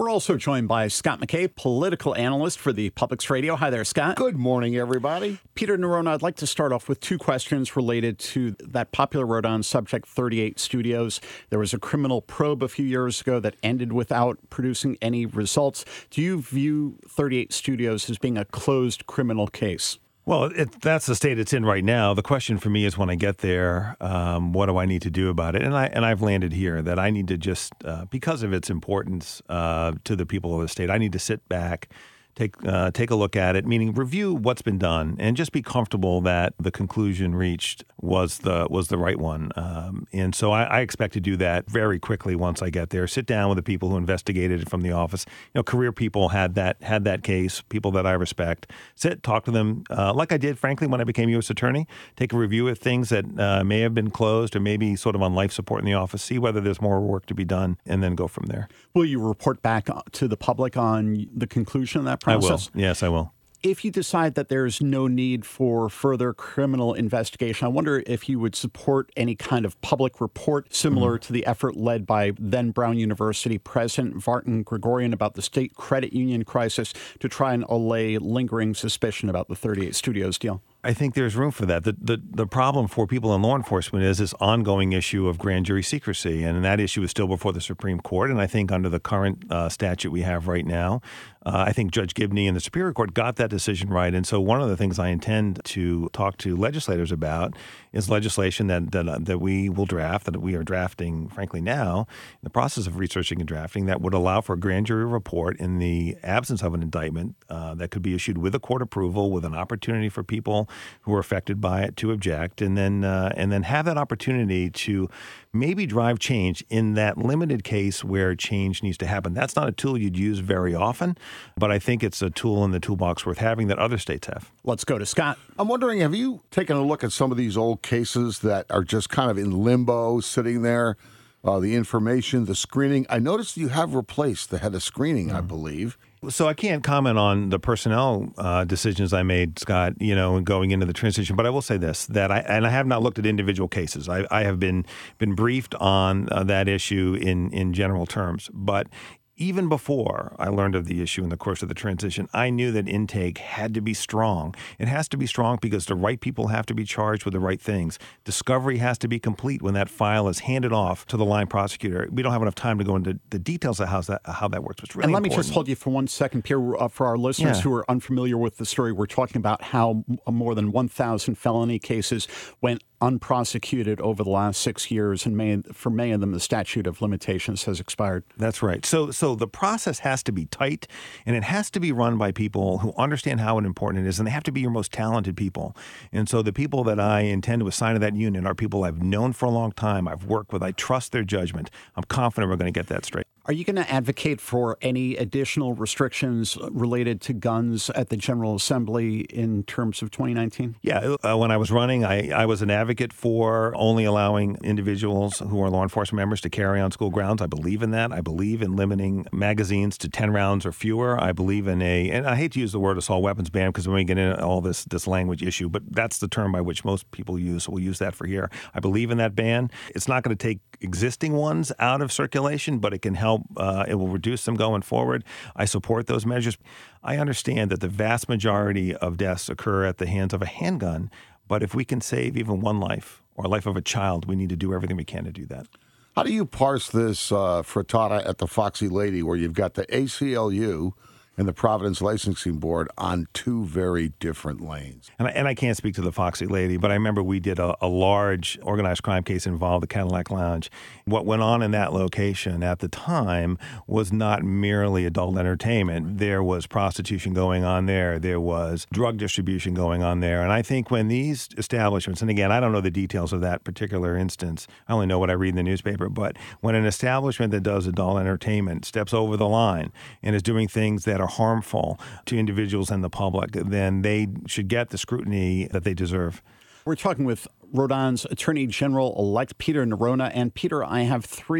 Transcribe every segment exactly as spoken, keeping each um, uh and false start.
We're also joined by Scott McKay, political analyst for the Publix Radio. Hi there, Scott. Good morning, everybody. Peter Neronha, I'd like to start off with two questions related to that popular Rhode Island subject, thirty-eight Studios. There was a criminal probe a few years ago that ended without producing any results. Do you view thirty-eight Studios as being a closed criminal case? Well, it, that's the state it's in right now. The question for me is when I get there, um, what do I need to do about it? And, I, and I've landed here that I need to just, uh, because of its importance uh, to the people of the state, I need to sit back, take uh, take a look at it, meaning review what's been done and just be comfortable that the conclusion reached was the was the right one. Um, and so I, I expect to do that very quickly once I get there. Sit down with the people who investigated it from the office. You know, career people had that had that case, people that I respect. Sit, talk to them uh, like I did, frankly, when I became U S attorney. Take a review of things that uh, may have been closed or maybe sort of on life support in the office, see whether there's more work to be done, and then go from there. Will you report back to the public on the conclusion of that process? I will. Yes, I will. If you decide that there's no need for further criminal investigation, I wonder if you would support any kind of public report similar mm-hmm. to the effort led by then Brown University President Vartan Gregorian about the state credit union crisis to try and allay lingering suspicion about the thirty-eight Studios deal. I think there's room for that. The, the the problem for people in law enforcement is this ongoing issue of grand jury secrecy, and that issue is still before the Supreme Court. And I think under the current uh, statute we have right now, uh, I think Judge Gibney and the Superior Court got that decision right. And so one of the things I intend to talk to legislators about is legislation that that, that we will draft, that we are drafting, frankly, now, in the process of researching and drafting, that would allow for a grand jury report in the absence of an indictment uh, that could be issued with a court approval, with an opportunity for people who are affected by it to object, and then uh, and then have that opportunity to maybe drive change in that limited case where change needs to happen. That's not a tool you'd use very often, but I think it's a tool in the toolbox worth having that other states have. Let's go to Scott. I'm wondering, have you taken a look at some of these old cases that are just kind of in limbo, sitting there, uh, the information, the screening? I noticed you have replaced the head of screening, mm. I believe. So I can't comment on the personnel uh, decisions I made, Scott, you know, going into the transition. But I will say this, that I, and I have not looked at individual cases. I, I have been been briefed on uh, that issue in, in general terms. But even before I learned of the issue in the course of the transition, I knew that intake had to be strong. It has to be strong because the right people have to be charged with the right things. Discovery has to be complete when that file is handed off to the line prosecutor. We don't have enough time to go into the details of how that, how that works. It's really And let important. me just hold you for one second, Pierre. Uh, for our listeners Yeah. who are unfamiliar with the story, we're talking about how m- more than one thousand felony cases went unprosecuted over the last six years, and may, for many of them, the statute of limitations has expired. That's right. So so the process has to be tight, and it has to be run by people who understand how important it is, and they have to be your most talented people. And so the people that I intend to assign to that unit are people I've known for a long time, I've worked with, I trust their judgment. I'm confident we're going to get that straight. Are you going to advocate for any additional restrictions related to guns at the General Assembly in terms of twenty nineteen? Yeah, uh, when I was running, I, I was an advocate for only allowing individuals who are law enforcement members to carry on school grounds. I believe in that. I believe in limiting magazines to ten rounds or fewer. I believe in a, and I hate to use the word assault weapons ban because when we get into all this, this language issue, but that's the term by which most people use, so we'll use that for here. I believe in that ban. It's not going to take existing ones out of circulation, but it can help. Uh, it will reduce them going forward. I support those measures. I understand that the vast majority of deaths occur at the hands of a handgun, but if we can save even one life or a life of a child, we need to do everything we can to do that. How do you parse this uh, frittata at the Foxy Lady where you've got the A C L U and the Providence Licensing Board on two very different lanes? And I, and I can't speak to the Foxy Lady, but I remember we did a, a large organized crime case involved the Cadillac Lounge. What went on in that location at the time was not merely adult entertainment. There was prostitution going on there. There was drug distribution going on there. And I think when these establishments, and again, I don't know the details of that particular instance. I only know what I read in the newspaper. But when an establishment that does adult entertainment steps over the line and is doing things that are harmful to individuals and the public, then they should get the scrutiny that they deserve. We're talking with Rhode Island's Attorney General-elect Peter Neronha. And Peter, I have three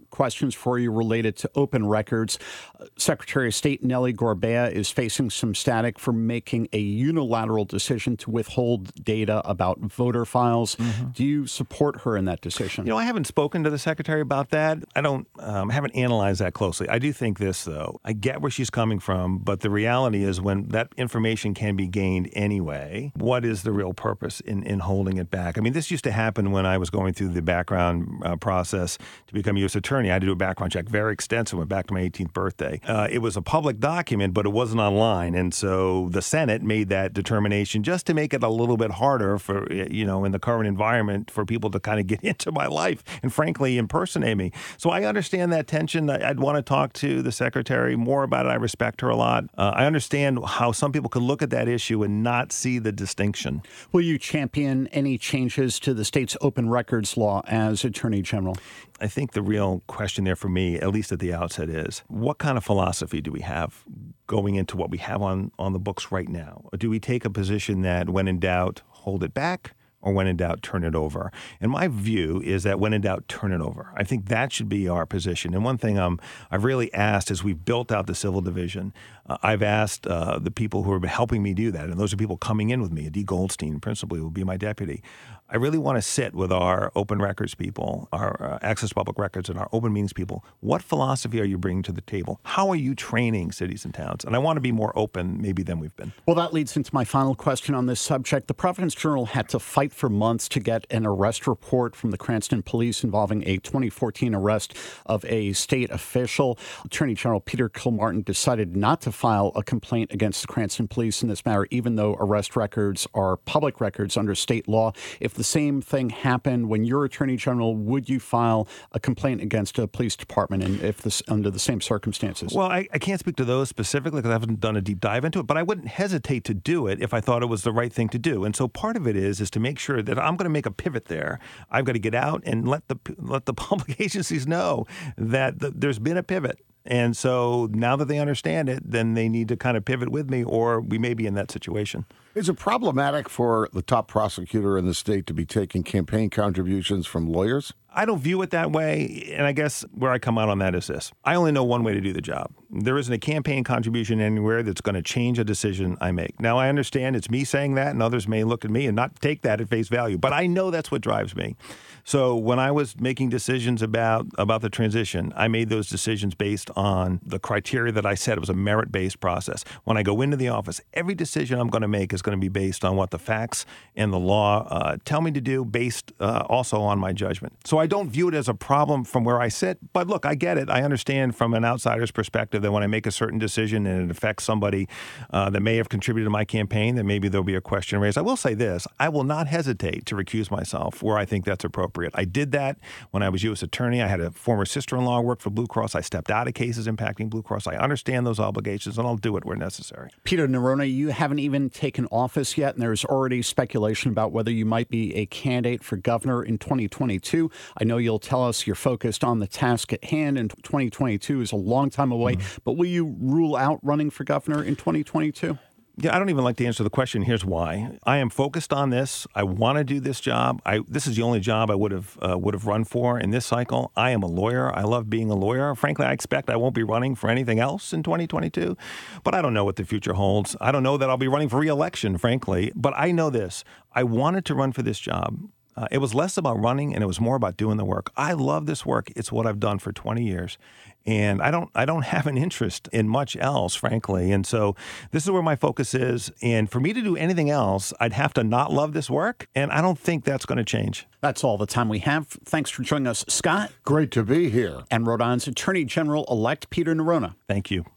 questions for you related to open records. Uh, Secretary of State Nellie Gorbea is facing some static for making a unilateral decision to withhold data about voter files. Mm-hmm. Do you support her in that decision? You know, I haven't spoken to the Secretary about that. I don't, um, haven't analyzed that closely. I do think this, though. I get where she's coming from, but the reality is when that information can be gained anyway, what is the real purpose in, in holding it back? I mean, this used to happen when I was going through the background uh, process to become U S attorney. I had to do a background check, very extensive, went back to my eighteenth birthday. Uh, it was a public document, but it wasn't online. And so the Senate made that determination just to make it a little bit harder for, you know, in the current environment for people to kind of get into my life and frankly impersonate me. So I understand that tension. I'd want to talk to the Secretary more about it. I respect her a lot. Uh, I understand how some people could look at that issue and not see the distinction. Will you champion any changes to the state's open records law as Attorney General? I think the real question there for me, at least at the outset, is what kind of philosophy do we have going into what we have on, on the books right now? Or do we take a position that when in doubt, hold it back? Or when in doubt, turn it over. And my view is that when in doubt, turn it over. I think that should be our position. And one thing um, I've really asked as we've built out the civil division, uh, I've asked uh, the people who are helping me do that, and those are people coming in with me. Dee Goldstein, principally, will be my deputy. I really want to sit with our open records people, our uh, access to public records, and our open meetings people. What philosophy are you bringing to the table? How are you training cities and towns? And I want to be more open maybe than we've been. Well, that leads into my final question on this subject. The Providence Journal had to fight for months to get an arrest report from the Cranston Police involving a twenty fourteen arrest of a state official. Attorney General Peter Kilmartin decided not to file a complaint against the Cranston Police in this matter, even though arrest records are public records under state law. If the same thing happened when you're Attorney General, would you file a complaint against a police department, and if this under the same circumstances? Well, I, I can't speak to those specifically because I haven't done a deep dive into it, but I wouldn't hesitate to do it if I thought it was the right thing to do. And so part of it is is to make sure that I'm going to make a pivot there. I've got to get out and let the let the public agencies know that the, there's been a pivot. And so now that they understand it, then they need to kind of pivot with me, or we may be in that situation. Is it problematic for the top prosecutor in the state to be taking campaign contributions from lawyers? I don't view it that way, and I guess where I come out on that is this. I only know one way to do the job. There isn't a campaign contribution anywhere that's going to change a decision I make. Now, I understand it's me saying that, and others may look at me and not take that at face value, but I know that's what drives me. So when I was making decisions about, about the transition, I made those decisions based on the criteria that I said. It was a merit-based process. When I go into the office, every decision I'm going to make is going to be based on what the facts and the law uh, tell me to do, based uh, also on my judgment. So I don't view it as a problem from where I sit, but look, I get it. I understand from an outsider's perspective that when I make a certain decision and it affects somebody uh, that may have contributed to my campaign, that maybe there'll be a question raised. I will say this, I will not hesitate to recuse myself where I think that's appropriate. I did that when I was U S attorney. I had a former sister-in-law work for Blue Cross. I stepped out of cases impacting Blue Cross. I understand those obligations, and I'll do it where necessary. Peter Neronha, you haven't even taken office yet, and there's already speculation about whether you might be a candidate for governor in twenty twenty-two. I know you'll tell us you're focused on the task at hand, and twenty twenty-two is a long time away, mm-hmm. but will you rule out running for governor in twenty twenty-two? Yeah, I don't even like to answer the question. Here's why. I am focused on this. I want to do this job. I, this is the only job I would have uh, would have run for in this cycle. I am a lawyer. I love being a lawyer. Frankly, I expect I won't be running for anything else in twenty twenty-two, but I don't know what the future holds. I don't know that I'll be running for re-election, frankly, but I know this. I wanted to run for this job. Uh, it was less about running, and it was more about doing the work. I love this work. It's what I've done for twenty years. And I don't I don't have an interest in much else, frankly. And so this is where my focus is. And for me to do anything else, I'd have to not love this work. And I don't think that's going to change. That's all the time we have. Thanks for joining us, Scott. Great to be here. And Rhode Island's Attorney General-elect Peter Neronha. Thank you.